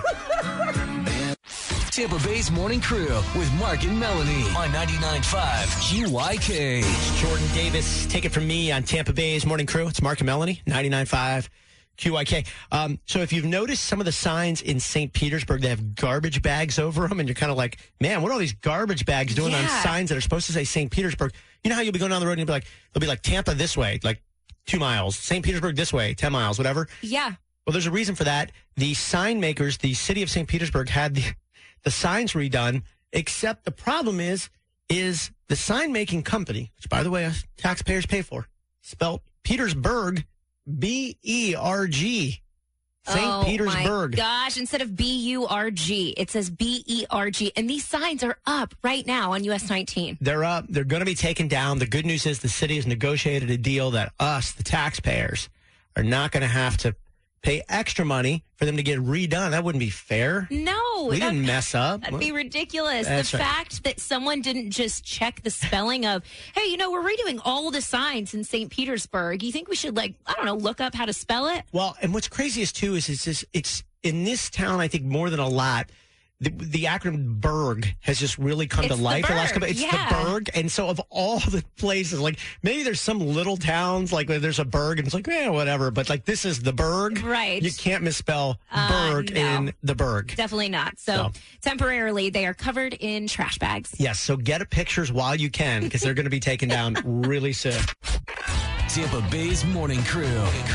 [SPEAKER 1] Tampa Bay's Morning Crew with Mark and Melanie on 99.5 QIK.
[SPEAKER 2] It's Jordan Davis. Take it from me on Tampa Bay's Morning Crew. It's Mark and Melanie, 99.5 QIK. So if you've noticed some of the signs in St. Petersburg, they have garbage bags over them, and you're kind of like, man, what are all these garbage bags doing on signs that are supposed to say St. Petersburg? You know how you'll be going down the road and you'll be like, they'll be like Tampa this way, like 2 miles, St. Petersburg this way, 10 miles, whatever.
[SPEAKER 3] Yeah.
[SPEAKER 2] Well, there's a reason for that. The sign makers, the city of St. Petersburg, had the signs redone, except the problem is the sign making company, which, by the way, us taxpayers pay for, spelled Petersburg, B-E-R-G. St. Petersburg.
[SPEAKER 3] Oh, my gosh. Instead of B-U-R-G, it says B-E-R-G. And these signs are up right now on US 19.
[SPEAKER 2] They're up. They're going to be taken down. The good news is the city has negotiated a deal that us, the taxpayers, are not going to have to pay extra money for them to get redone. That wouldn't be fair.
[SPEAKER 3] No.
[SPEAKER 2] We didn't mess up.
[SPEAKER 3] That'd be ridiculous.
[SPEAKER 2] That's
[SPEAKER 3] the
[SPEAKER 2] right.
[SPEAKER 3] fact that someone didn't just check the spelling of, hey, you know, we're redoing all the signs in St. Petersburg. You think we should, like, I don't know, look up how to spell it?
[SPEAKER 2] Well, and what's craziest, too, is it's in this town, I think, more than a lot, the acronym BERG has just really come to life. The last couple, it's the BERG. And so of all the places, like maybe there's some little towns, like where there's a BERG and it's like, whatever. But like this is the BERG.
[SPEAKER 3] Right.
[SPEAKER 2] You can't misspell BERG in the BERG.
[SPEAKER 3] Definitely not. So temporarily, they are covered in trash bags.
[SPEAKER 2] Yes. So get pictures while you can because they're going to be taken down really soon.
[SPEAKER 1] Tampa Bay's Morning Crew.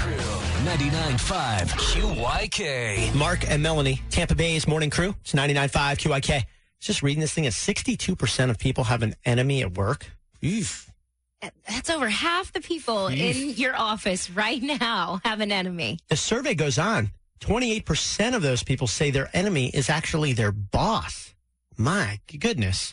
[SPEAKER 1] 99.5 QYK.
[SPEAKER 2] Mark and Melanie, Tampa Bay's Morning Crew. It's 99.5 QYK. I was just reading this thing. 62% of people have an enemy at work. Oof.
[SPEAKER 3] That's over half the people in your office right now have an enemy.
[SPEAKER 2] The survey goes on. 28% of those people say their enemy is actually their boss. My goodness.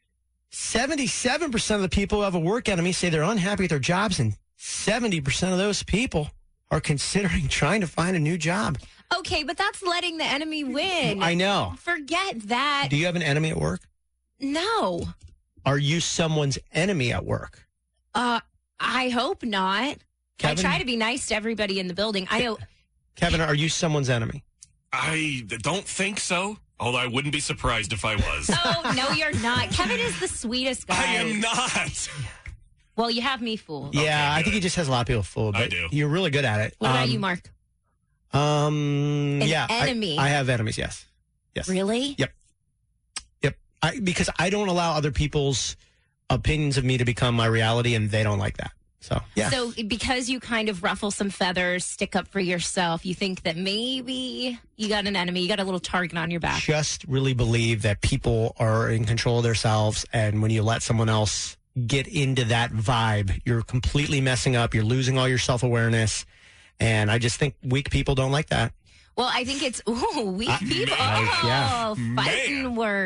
[SPEAKER 2] 77% of the people who have a work enemy say they're unhappy with their jobs, and 70% of those people are considering trying to find a new job.
[SPEAKER 3] Okay, but that's letting the enemy win.
[SPEAKER 2] I know.
[SPEAKER 3] Forget that.
[SPEAKER 2] Do you have an enemy at work?
[SPEAKER 3] No.
[SPEAKER 2] Are you someone's enemy at work?
[SPEAKER 3] I hope not.
[SPEAKER 2] Kevin?
[SPEAKER 3] I try to be nice to everybody in the building. I know.
[SPEAKER 2] Kevin, are you someone's enemy?
[SPEAKER 4] I don't think so, although I wouldn't be surprised if I was.
[SPEAKER 3] Oh, no, you're not. Kevin is the sweetest guy.
[SPEAKER 4] I am not.
[SPEAKER 3] Well, you have me fooled.
[SPEAKER 2] Yeah,
[SPEAKER 4] Okay,
[SPEAKER 2] I think he just has a lot of people fooled. But
[SPEAKER 4] I do.
[SPEAKER 2] You're really good at it.
[SPEAKER 3] What about you, Mark?
[SPEAKER 2] Yeah.
[SPEAKER 3] enemy.
[SPEAKER 2] I have enemies, yes. Yes.
[SPEAKER 3] Really?
[SPEAKER 2] Yep. Because I don't allow other people's opinions of me to become my reality, and they don't like that. So, yeah.
[SPEAKER 3] So because you kind of ruffle some feathers, stick up for yourself, you think that maybe you got an enemy, you got a little target on your back.
[SPEAKER 2] Just really believe that people are in control of themselves, and when you let someone else get into that vibe, you're completely messing up. You're losing all your self-awareness, and I just think weak people don't like that.
[SPEAKER 3] Well, I think it's weak people. Fighting words.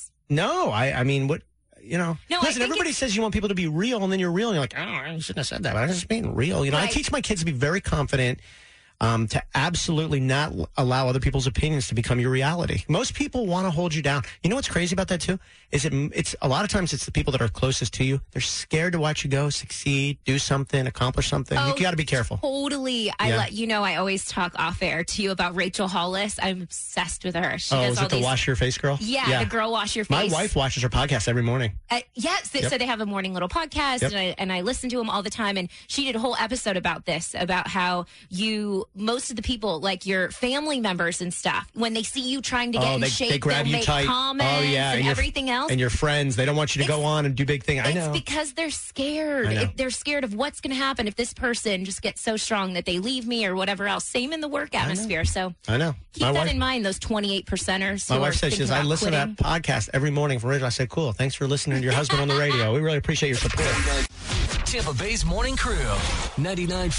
[SPEAKER 2] I mean, what, you know.
[SPEAKER 3] No,
[SPEAKER 2] listen, everybody says you want people to be real, and then you're real, and you're like, oh, I shouldn't have said that. But I'm just being real. You know,
[SPEAKER 3] Right.
[SPEAKER 2] I teach my kids to be very confident, to absolutely not allow other people's opinions to become your reality. Most people want to hold you down. You know what's crazy about that, too? Is it's a lot of times it's the people that are closest to you. They're scared to watch you go, succeed, do something, accomplish something. You got to be careful.
[SPEAKER 3] Totally. I always talk off air to you about Rachel Hollis. I'm obsessed with her. She
[SPEAKER 2] Is it the wash your face girl?
[SPEAKER 3] Yeah, the girl wash your
[SPEAKER 2] My
[SPEAKER 3] face.
[SPEAKER 2] wife watches her podcast every morning.
[SPEAKER 3] Yes, so they have a morning little podcast, and I listen to them all the time. And she did a whole episode about this, about how most of the people, like your family members and stuff, when they see you trying to get in shape,
[SPEAKER 2] they grab
[SPEAKER 3] they'll
[SPEAKER 2] you
[SPEAKER 3] make
[SPEAKER 2] tight.
[SPEAKER 3] comments and everything else.
[SPEAKER 2] And your friends, they don't want you to go on and do big things. I know.
[SPEAKER 3] It's because they're scared.
[SPEAKER 2] I know.
[SPEAKER 3] They're scared of what's going to happen if this person just gets so strong that they leave me or whatever else. Same in the work atmosphere. So
[SPEAKER 2] I know.
[SPEAKER 3] keep that in mind, those 28%ers.
[SPEAKER 2] My wife says, she says, I listen to that podcast every morning from Rachel. I said, cool. Thanks for listening to your husband on the radio. We really appreciate your support.
[SPEAKER 1] Tampa Bay's Morning Crew. 99.5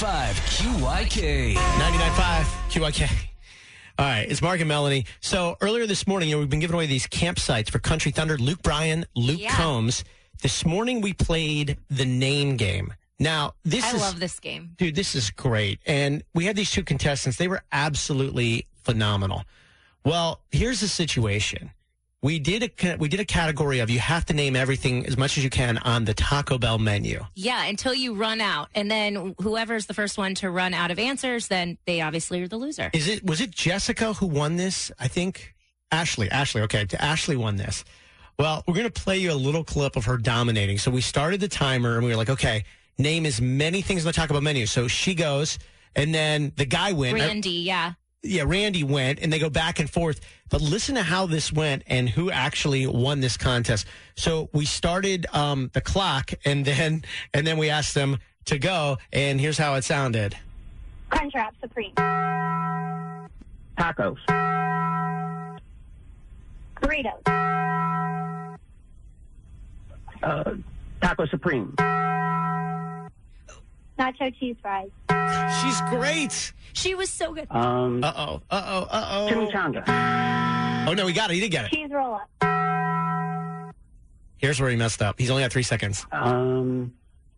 [SPEAKER 1] QYK.
[SPEAKER 2] 99.5 QYK. All right, it's Mark and Melanie. So earlier this morning, we've been giving away these campsites for Country Thunder, Luke Bryan, Luke Combs. This morning, we played the name game. Now, I
[SPEAKER 3] love this game.
[SPEAKER 2] Dude, this is great. And we had these two contestants. They were absolutely phenomenal. Well, here's the situation. We did a category of you have to name everything as much as you can on the Taco Bell menu.
[SPEAKER 3] Yeah, until you run out. And then whoever's the first one to run out of answers, then they obviously are the loser.
[SPEAKER 2] Was it Jessica who won this? I think Ashley. Okay, Ashley won this. Well, we're going to play you a little clip of her dominating. So we started the timer and we were like, okay, name as many things on the Taco Bell menu. So she goes, and then the guy went.
[SPEAKER 3] Randy, yeah.
[SPEAKER 2] Yeah, Randy went, and they go back and forth. But listen to how this went and who actually won this contest. So we started the clock, and then we asked them to go, and here's how it sounded.
[SPEAKER 14] Crunchwrap Supreme.
[SPEAKER 15] Tacos.
[SPEAKER 14] Burritos.
[SPEAKER 15] Taco Supreme.
[SPEAKER 14] Nacho cheese fries.
[SPEAKER 2] She's great.
[SPEAKER 3] She was so good.
[SPEAKER 2] Uh-oh.
[SPEAKER 15] Chimichanga.
[SPEAKER 2] Oh, no, he got it. He did get it.
[SPEAKER 14] Cheese roll up.
[SPEAKER 2] Here's where he messed up. He's only got 3 seconds.
[SPEAKER 15] Um,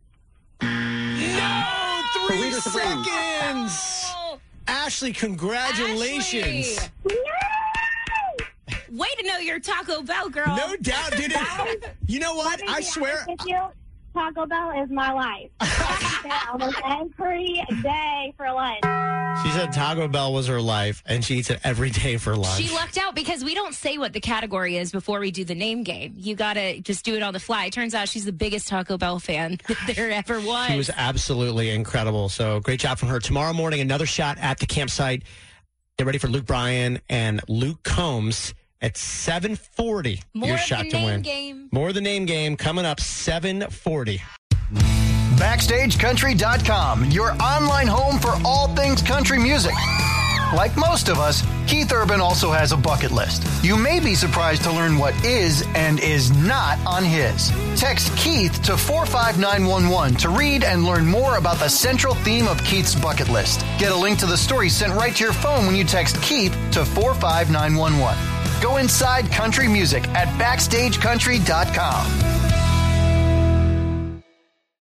[SPEAKER 2] No! 3
[SPEAKER 15] Burrito Supreme.
[SPEAKER 2] seconds! Ashley, congratulations.
[SPEAKER 3] Ashley. Way to know your Taco Bell, girl.
[SPEAKER 2] No doubt, dude. You know what?
[SPEAKER 14] Let me
[SPEAKER 2] I
[SPEAKER 14] be
[SPEAKER 2] swear.
[SPEAKER 14] honest with you, Taco Bell is my life. I eat that almost every day for lunch.
[SPEAKER 2] She said Taco Bell was her life, and she eats it every day for lunch.
[SPEAKER 3] She lucked out because we don't say what the category is before we do the name game. You got to just do it on the fly. It turns out she's the biggest Taco Bell fan that there ever was.
[SPEAKER 2] She was absolutely incredible. So great job from her. Tomorrow morning, another shot at the campsite. Get ready for Luke Bryan and Luke Combs at 7:40.
[SPEAKER 3] More
[SPEAKER 2] your
[SPEAKER 3] of
[SPEAKER 2] shot
[SPEAKER 3] the
[SPEAKER 2] to
[SPEAKER 3] name
[SPEAKER 2] win.
[SPEAKER 3] game.
[SPEAKER 2] More of the name game coming up 7:40.
[SPEAKER 9] BackstageCountry.com, your online home for all things country music. Like most of us, Keith Urban also has a bucket list. You may be surprised to learn what is and is not on his. Text Keith to 45911 to read and learn more about the central theme of Keith's bucket list. Get a link to the story sent right to your phone when you text Keith to 45911. Go inside country music at BackstageCountry.com.